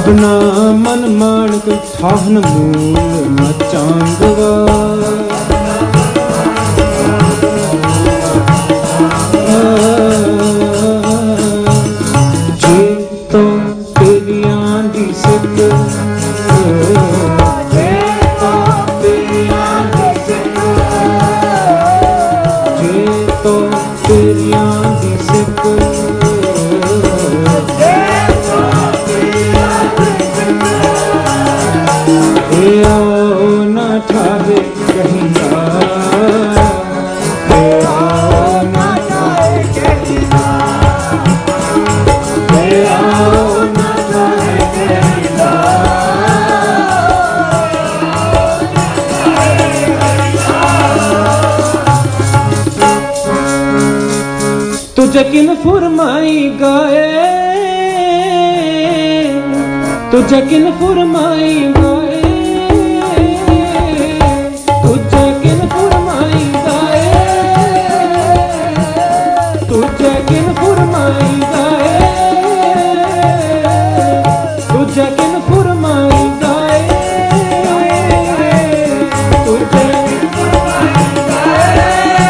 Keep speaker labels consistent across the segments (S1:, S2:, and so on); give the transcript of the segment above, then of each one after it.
S1: सबना मन मानक थाहन मूल न चांदवा जे तो तेरियां दी सिक तुझे किन फुरमाई गाए, तुझे किन फुरमाई गाए, तुझे किन फुरमाई गाए, तुझे किन फुरमाई गाए, तुझे किन फुरमाई गाए, तुझे किन फुरमाई गाए।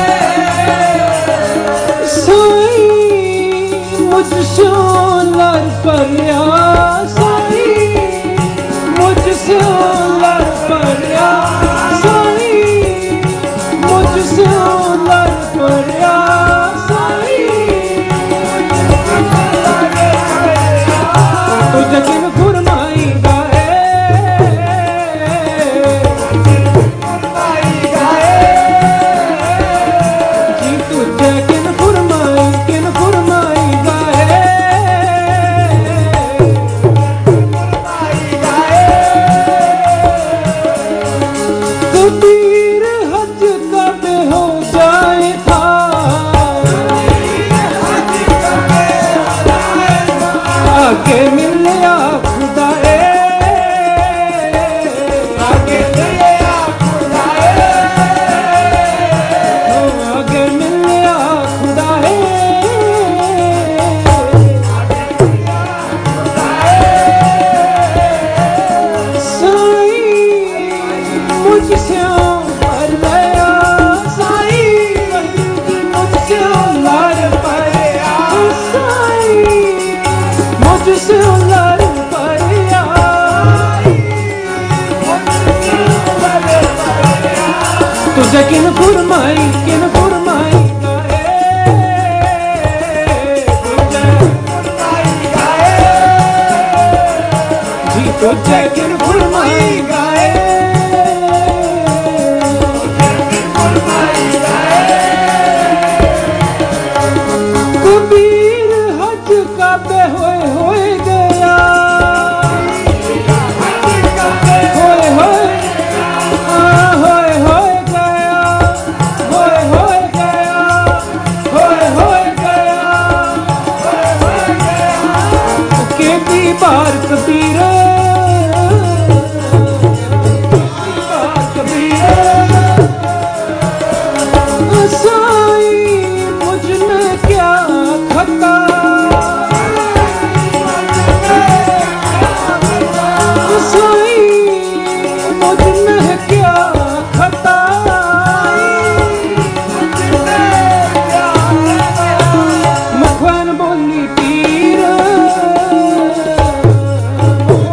S1: मुझसे लड़ पड़िया साई, मुझसे लड़ पड़िया साई, मुझसे लड़ पड़िया साई, तुझे किन फुरमाई गाए, जी तुझे किन फुरमाई कबीर हज कब हो जाए था, आगे मिलिया खुदाए, आगे मिलिया खुदाए, आगे मिलिया खुदाए, साई मुझसे लड़ गया साई, मुझसे लड़ पड़िया साई, मुझसे लड़ पड़िया, तुझे किन फुरमाई गाए, तुझे फुरमाई गाए, जी तुझे किन फुरमाई गाए, कबीर हज काबे होए गया, होए होए होए होए गया, होए होए गया, होए होए गया, होए होए गया, के दी बार कबीर, साई मुझ में क्या खता, साई मुझ में क्या खता, मुखवन बोली पीर,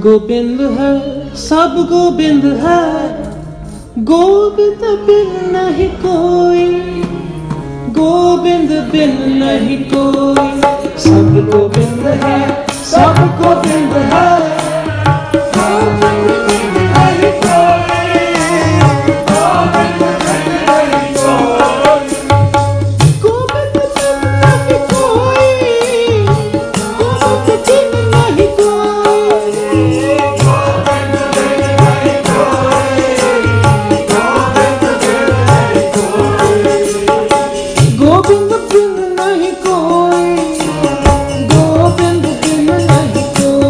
S1: गोविंद है, सब गोविंद है, गोविंद बिन नहीं कोई, गोविंद बिन नहीं कोई। सब गोविंद है, सब गोविंद है, गोविंद बिन नहीं कोई, गोविंद बिन नहीं कोई, गोविंद बिन नहीं कोई, गोविंद बिन नहीं कोई, गोविंद बिन नहीं कोई, गोविंद बिन नहीं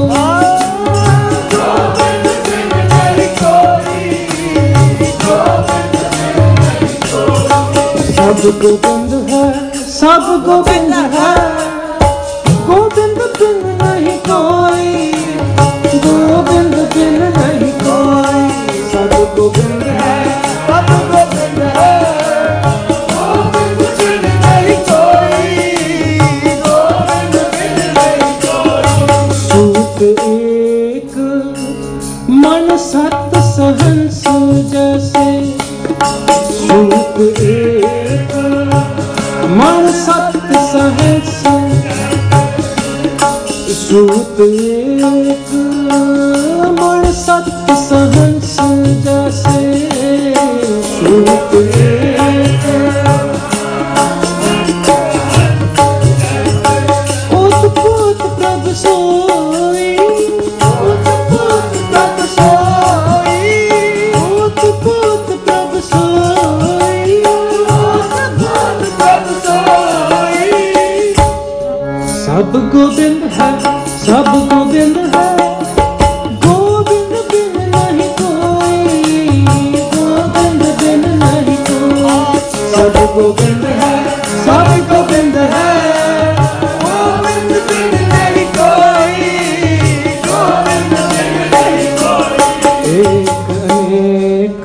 S1: कोई। सब गोविंद है, सब गोविंद है, गोविंद बिन नहीं कोई, गोविंद बिन नहीं कोई। सब गोविंद है, सब गोविंद है, गोविंद बिन नहीं कोई, गोविंद बिन नहीं कोई। सूत एक मन सत सहंस जैसे, सूत एक मन सत सहंस, सूत एक मन सत सहंस जैसे, सूत एक ओतप्रोत प्रभ सोई, ओतप्रोत प्रभ सोई, ओतप्रोत प्रभ सोई, ओतप्रोत प्रभ सोई। सब गोविंद है, सब गोविंद है, गोविंद बिन नहीं कोई, गोविंद बिन नहीं कोई। सब गोविंद है, सब गोविंद है, गोविंद बिन नहीं कोई, गोविंद बिन नहीं कोई। एक अनेक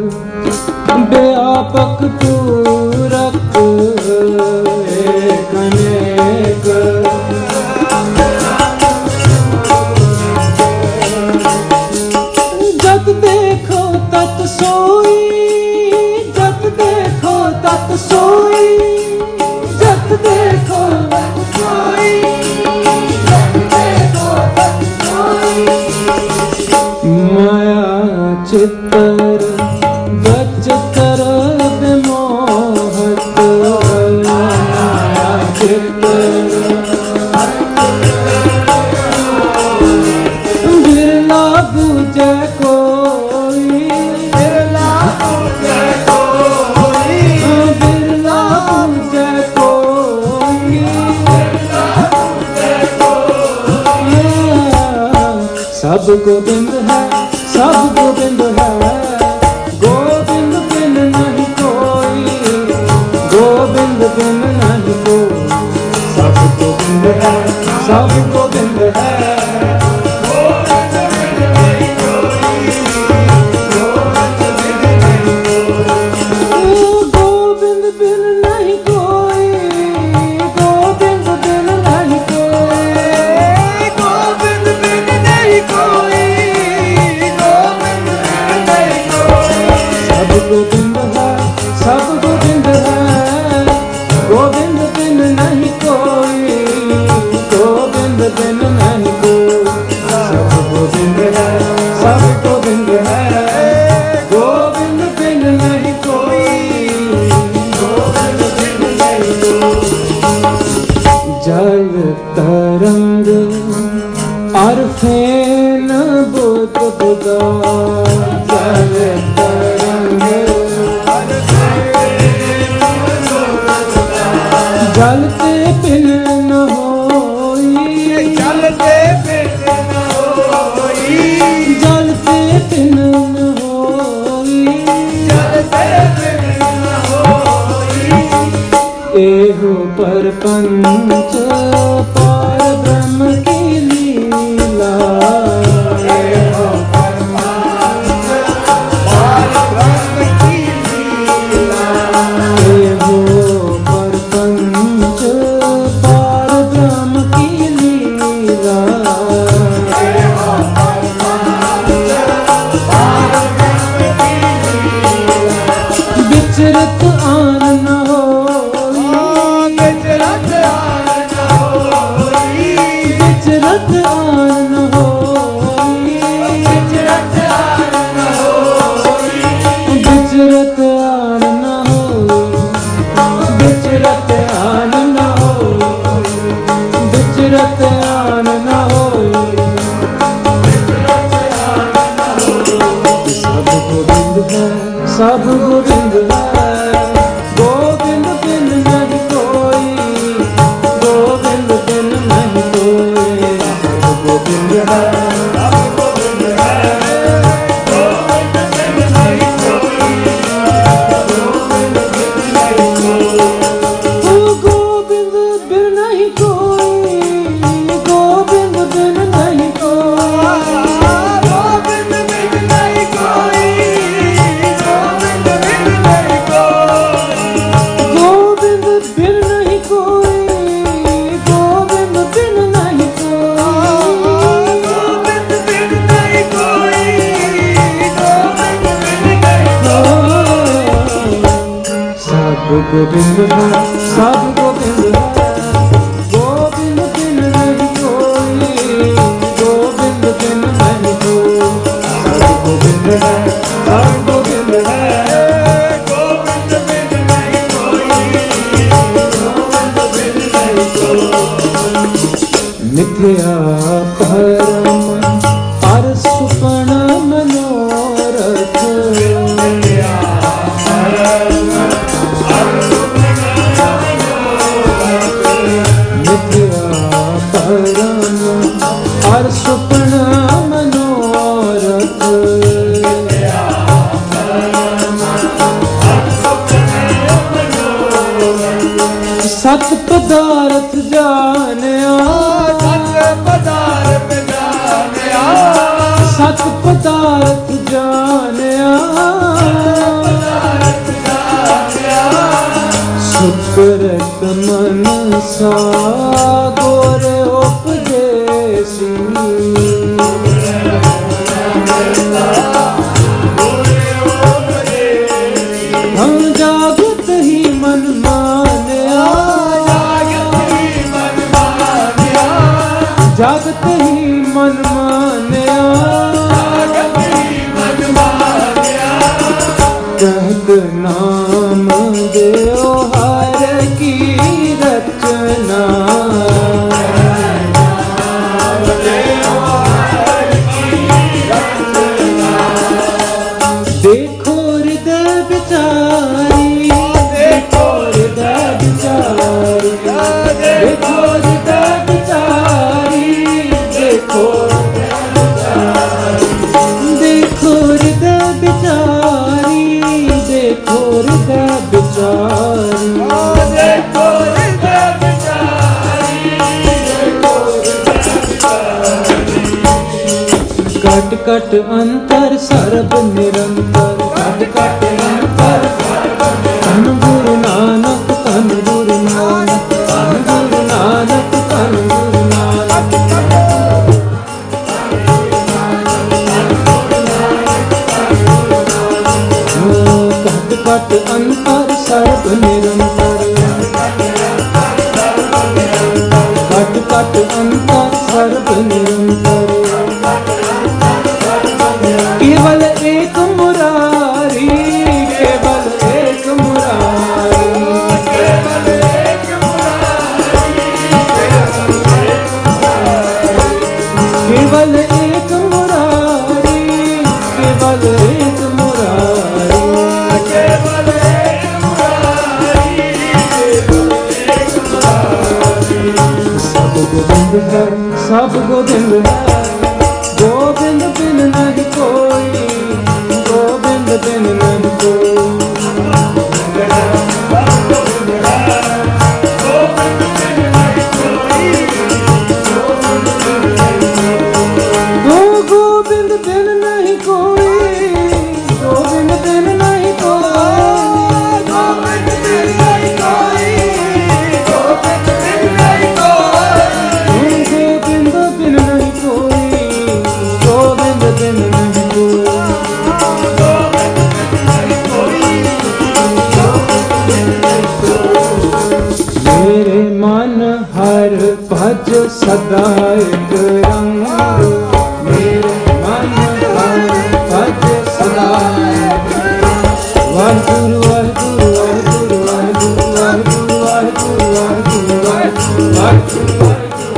S1: व्यापक पूरक, एक अनेक जत देखो तत सोई, जत देखो तत सोई, जत देखो तत सोई, जत देखो तत सोई। माया चित्तर गच कर विमोहत, माया चित्तर बिरला बूझे कोई, बिरला बूझे कोई, बिरला बूझे कोई, बिरला बूझे कोई। सब गोविंद है, सब गोविंद है, गोविंद बिन नहीं कोई, गोविंद बिन नहीं कोई। सब गोविंद है, सब गोविंद है, गोविंद बिन नहीं कोई, गोविंद बिन नहीं कोई। गोविंद बिन नहीं कोई, गोविंद बिन नहीं कोई, गोविंद बिन नहीं कोई, गोविंद बिन नहीं कोई। सब गोविंद है, सब गोविंद है, गोविंद बिन नहीं कोई, गोविंद बिन नहीं कोई। सब गोविंद है, सब गोविंद है, गोविंद बिन नहीं कोई, गोविंद बिन नहीं कोई। जल तरंग और फेन बुध बुदा, जल तरंग जलते बिन न होई, जलते बिन न होई, जलते बिन न होई, जलते बिन न होई। एहो परपंच पार ब्रह्म की लीला, एहो परपंच पार ब्रह्म की लीला, एहो परपंच पार ब्रह्म की लीला, एहो परपंच बिचरत आन न होई, बिचरत आन न होई, बिचरत आन न होई, बिचरत आन न होई, बिचरत आन न होई, बिचरत आन न होई, बिचरत आन न होई। सब गोविंद है, सब गोविंद है, गोविंद बिन नहीं कोई, गोविंद बिन नहीं कोई। सब गोविंद है, सब गोविंद है, गोविंद बिन नहीं कोई, गोविंद बिन नहीं कोई। गोविंद बिन नहीं कोई, गोविंद बिन नहीं कोई, गोविंद बिन नहीं कोई, गोविंद बिन नहीं कोई, गोविंद बिन नहीं कोई, गोविंद बिन नहीं कोई, गोविंद बिन नहीं कोई, गोविंद बिन नहीं कोई। सब गोविंद है, सब गोविंद है, गोविंद बिन नहीं कोई, गोविंद बिन नहीं कोई। सब गोविंद है, सब गोविंद है, गोविंद बिन नहीं कोई, गोविंद बिन नहीं कोई। मिथ्या परम पर सुपन मनोरथ, मिथ्या परम पर सुपन मनोरथ, मिथ्या परम पर सुपन मनोरथ, मिथ्या परम पर सुपन मनोरथ। सत पदार्थ जानिया, सत पदार्थ जानिया, सत पदार्थ जानिया, पदार्थ जानिया। सुकृत मनसा गोर उपदेसी, हम जागत ही मन मानिया, जागत ही मन मानिया, जागत ही मन मानिया, जागत ही मन मानिया। कहत नाम देओ हर की रचना, देखो हृदय विचारी, देखो हृदय विचारी, देखो हृदय विचारी, देखो देखो हृदय विचारी, देखो हृदय विचारी, देखो हृदय विचारी, देखो हृदय विचारी। कट कट अंतर सर्ब निरंतर, कट कट अंतर तन गुरु नानक, तन गुरु नानक, तन गुरु नानक, तन गुरु नानक। कट कट अंतर सर्ब निरंतर, कट कट अंतर सर्ब निरंतर। केवल एक मुरारी, केवल एक मुरारी, केवल एक मुरारी, केवल एक मुरारी, केवल एक मुरारी, केवल एक मुरारी, केवल एक मुरारी। सब गोविंद है, सब गोविंद है, गोविंद बिन नहीं कोई, गोविंद बिन नहीं कोई। गोविंद बिन नहीं कोई, गोविंद बिन नहीं कोई, गोविंद बिन नहीं कोई, गोविंद बिन नहीं कोई, गोविंद बिन नहीं कोई, गोविंद बिन नहीं कोई। ਵਾਹਿਗੁਰੂ ਵਾਹਿਗੁਰੂ ਵਾਹਿਗੁਰੂ ਵਾਹਿਗੁਰੂ ਵਾਹਿਗੁਰੂ ਵਾਹਿਗੁਰੂ ਵਾਹਿਗੁਰੂ ਵਾਹਿਗੁਰੂ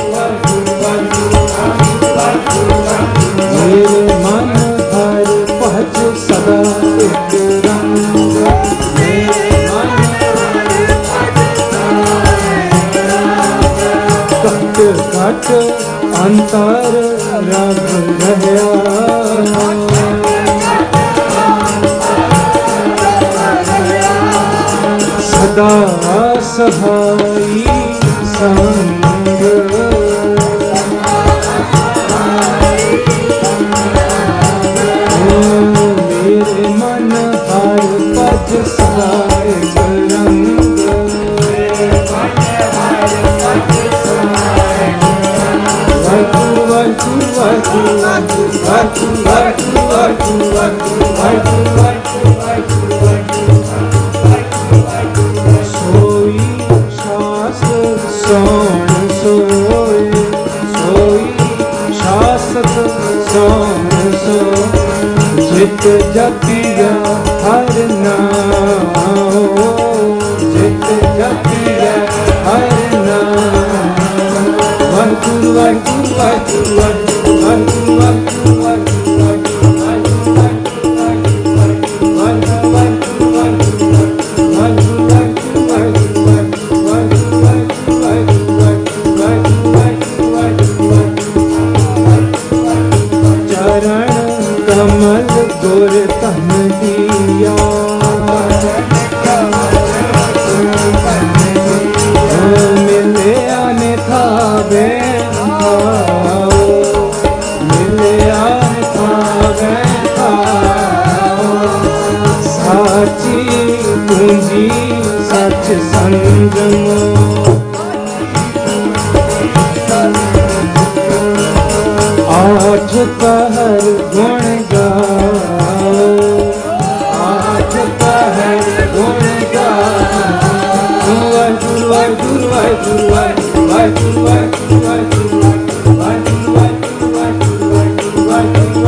S1: ਮੇਰੇ ਮਨ ਹਰ ਭਜ ਸਦਾ ਇੱਕ ਰੰਗ ਮੇਰੇ ਮਨ ਹਰ ਭਜ ਸਦਾ ਕਟ ਕਟ ਅੰਤਰ ਰਗ ਰਹਿਆ ਸਦਾ ਸਹਾਈ ਸੰਗ ਮੇਰੇ ਮਨ ਹਰ ਭਜ ਸਦਾ ਇੱਕ ਰੰਗ ਮੇਰੇ ਮਨ ਹਰ ਭਜ ਸਦਾ ਵਾਹਿਗੁਰੂ ਵਾਹਿਗੁਰੂ ਵਾਹਿਗੁਰੂ ਵਾਹਿਗੁਰੂ ਵਾਹਿਗੁਰੂ ਵਾਹਿਗੁਰੂ ਵਾਹਿਗੁਰੂ ਸੋਈ ਸ਼ਾਸਤ ਸੋਣ ਸੋਏ ਸੋਈ ਸ਼ਾਸਤ ਸੋਣ ਸੋ ਜਿਤ ਜਪਿਆ ਹਰ ਨਾਮ ਜਿਤ ਜਪਿਆ ਹਰ ਨਾਮ ਵਾਹਿਗੁਰੂ ਵਾਹਿਗੁਰੂ ਵਾਹਿਗੁਰੂ ਵਾਹਿਗੁਰੂ ਵਾਹਿਗੁਰੂ कमल गुर तन दिया मिले आने था मिले आने था साची पूंजी सच संगम आठ पहर गुण गाओ आठ पहर गुण गाओ वाहिगुरू वाहिगुरू वाहिगुरू वाहिगुरू वाहिगुरू वाहिगुरू वाहिगुरू वाहिगुरू वाहिगुरू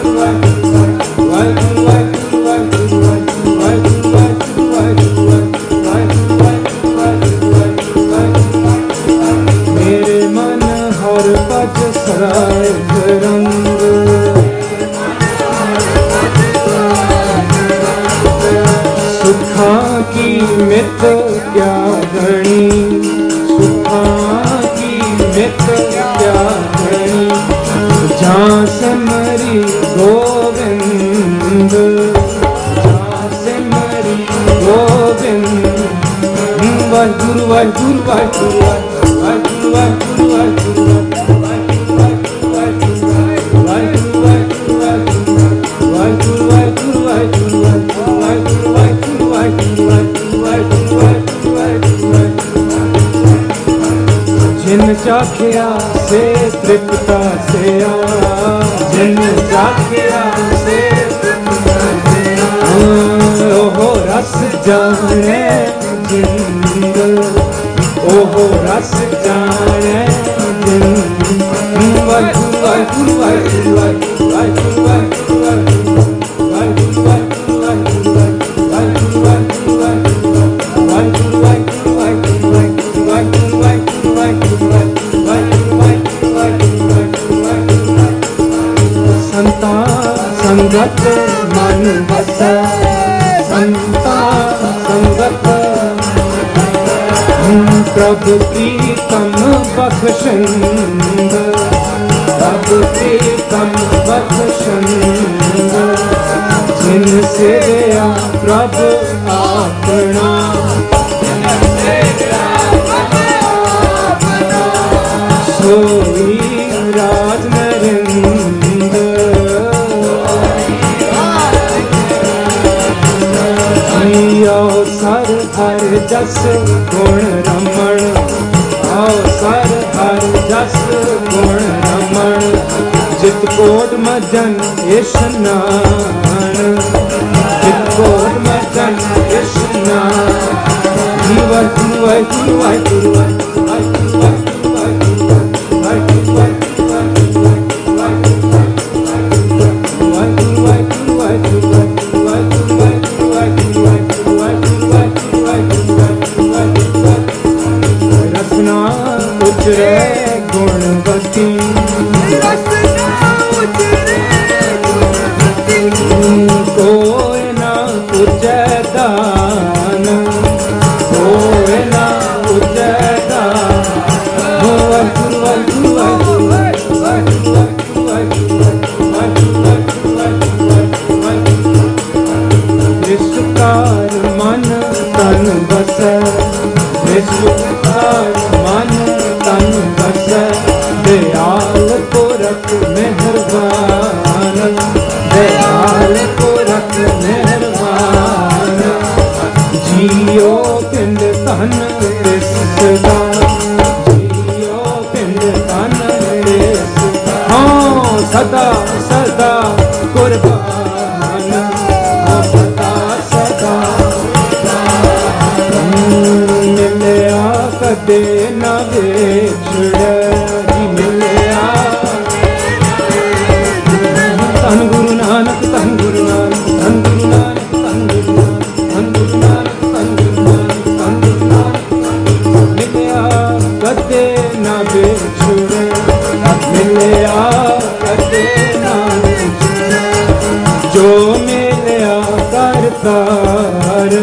S1: मेरे मन हर भज सराय रंग सुखा की मित क्या गणी सुखा की मित क्या गणी जहाँ से मरी गोविंद जहाँ से मरी गोविंद वाहिगुरू वाहिगुरू वाहिगुरू वाहिगुरू वाहिगुरू वाहिगुरू जिन चाखिया से तृप्ता से जिन चाखिया से ओहो रस जाने जिंद ओहो रस जाने जिंद वाहिगुरू वाहिगुरू वाहिगुरू वाहिगुरू वाहिगुरू वाहिगुरू संता संगत मन बसा संता संगत प्रभु प्रीतम बख्शंद प्रभु प्रीतम बख्शंद जिनसे दया प्रभु अपना सोई राज नरेंद्र आओ सर हर जस गुण रमण आओ सर हर जस गुण रमण जित कोट मजन इशनान जित कोट मजन इशनान वाहिगुरू वाहिगुरू वाहिगुरू वाहिगुरू वाहिगुरू ਉਜੈ ਦਾਨ, ਹੋਏ ਨਾ ਉਜੈ ਦਾਨ। ਵਾਹਿਗੁਰੂ ਵਾਹਿਗੁਰੂ ਵਾਹਿਗੁਰੂ ਵਾਹਿਗੁਰੂ ਨਿਸਕਾਰ ਮਨ ਤਨ ਬਸੈ, ਨਿਸਕਾਰ ਮਨ ਤਨ ਬਸੈ। ਦਿਆਲ ਪੁਰਖ ਮਿਹਰਬਾਨ, ਦਿਆਲ ਪੁਰਖ ਮਿਹਰਬਾਨ। ਜੀਓ ਪਿੰਡ ਧਨ ਤਿਸਦਾ, ਜੀਓ ਪਿੰਡ ਧਨ ਤਿਸਦਾ। ਹਾਂ ਸਦਾ ਸਦਾ ਕੁਰਬਾਨ, ਹਾਂ ਸਦਾ ਸਦਾ। ਮਿਲਿਆ ਕਦੇ ਨਾ ਵੇਛੜੈ, ਜੀ ਮਿਲਿਆ। ਧੰਨ ਗੁਰੂ ਨਾਨਕ, ਧੰਨ ਗੁਰੂ ਨਾਨਕ, ਧੰਨ ਗੁਰੂ ਨਾਨਕ, ਧੰਨ ਗੁਰੂ ਨਾਨਕ, ਧੰਨ ਗੁਰੂ ਨਾਨਕ, ਧੰਨ ਗੁਰੂ ਨਾਨਕ। ਮਿਲਿਆ ਕਦੇ ਨਾ ਵੇਛੜੈ, ਮਿਲਿਆ ਕਦੇ ਨਾ ਵੇਛੜੈ। ਜੋ ਮਿਲਿਆ ਕਰਤਾਰ,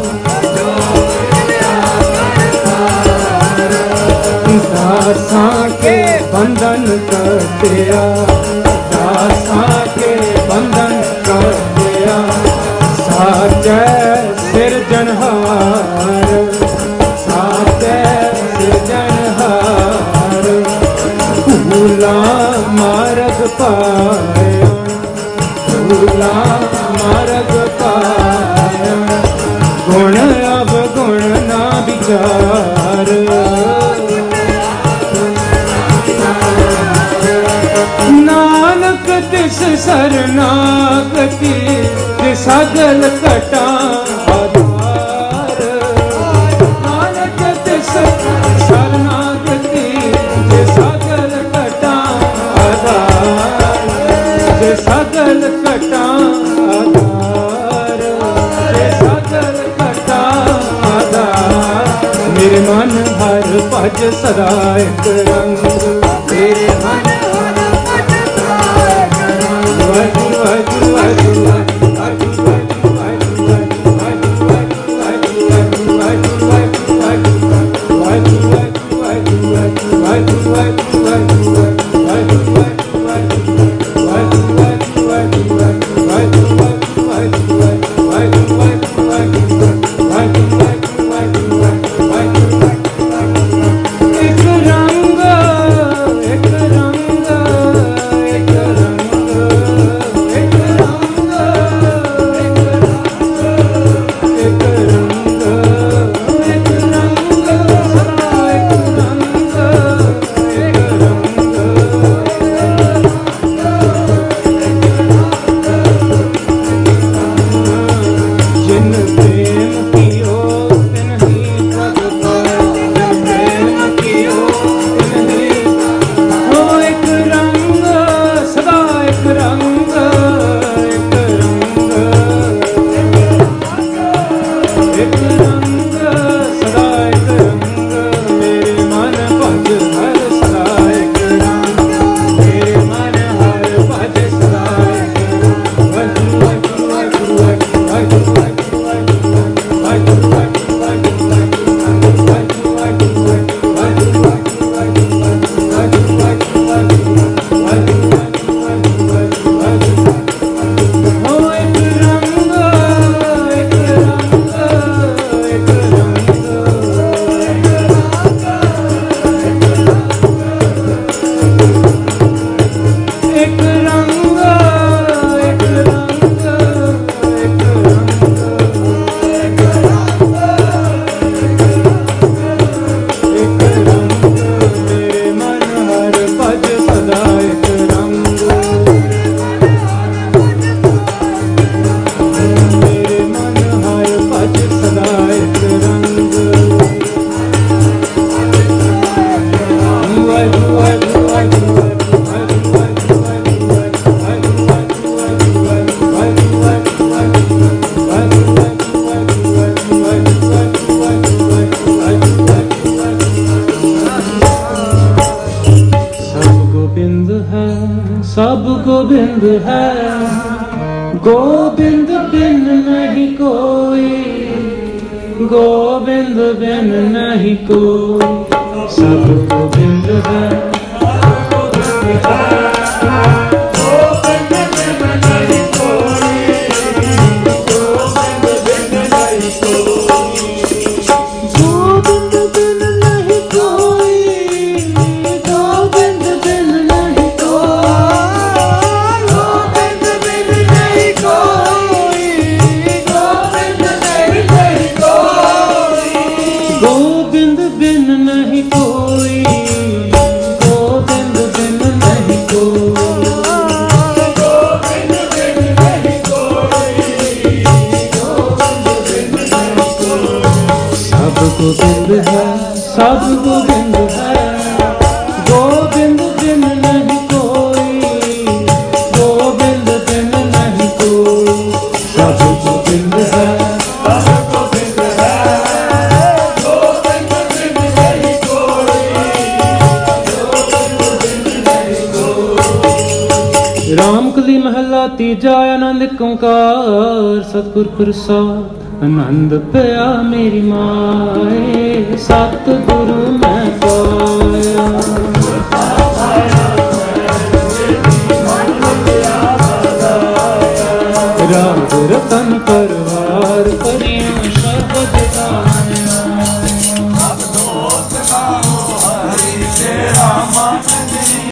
S1: ਦਾਸਾਂ ਕੇ ਬੰਧਨ ਕੱਟਿਆ, ਦਾਸਾਂ ਕੇ ਬੰਧਨ ਕੱਟਿਆ। ਸਾਚੈ ਸਿਰਜਣਹਾਰ, ਸਾਚੈ ਸਿਰਜਣਹਾਰ। ਭੂਲਾ ਮਾਰਗ ਪਾਇਆ, ਭੂਲਾ ਮਾਰਗ ਪਾਇਆ। ਗੁਣ ਅਵਗੁਣ ਨਾ ਵਿਚਾਰ, ਨਾਨਕ ਤਿਸ ਸਰਨਾਗਤੀ, ਤੇ ਸਗਲ ਘਟਾ ਆਧਾਰ। ਨਾਨਕ ਤਿਸ ਸਰਨਾਗਤੀ, ਤੇ ਸਗਲ ਘਟਾ ਆਧਾਰ, ਤੇ ਸਗਲ ਘਟਾ ਆਧਾਰ, ਤੇ ਸਗਲ ਘਟਾ ਆਧਾਰ। ਮੇਰੇ ਮਨ ਹਰ ਭਜ ਸਦਾ ਇੱਕ ਰੰਗ, ਮੇਰੇ ਮਨ ਵਾਹਿਗੁਰੂ ਵਾਹਿਗੁਰੂ ਵਾਹਿਗੁਰੂ ਵਾਹਿਗੁਰੂ ਵਾਹਿਗੁਰੂ
S2: गोविंद है, गोविंद बिन नहीं
S1: कोई, गोविंद बिन नहीं कोई। सब गोविंद है, गोविंद बिन नहीं कोई, गोविंद बिन नहीं कोई, गोविंद बिन नहीं कोई, गोविंद बिन नहीं कोई, गोविंद बिन नहीं कोई, गोविंद बिन नहीं कोई, गोविंद बिन नहीं कोई, गोविंद बिन नहीं कोई, गोविंद बिन नहीं कोई, गोविंद बिन नहीं कोई। सब गोविंद है, सब गोविंद है, गोविंद बिन नहीं कोई, गोविंद बिन नहीं कोई। सब गोविंद है, सब गोविंद है, गोविंद बिन नहीं कोई, गोविंद बिन नहीं कोई। रामकली महला तीजा आनंद एक ओंकार सतगुर प्रसाद आनंद पिया मेरी माए सतगुरु मैं पाया।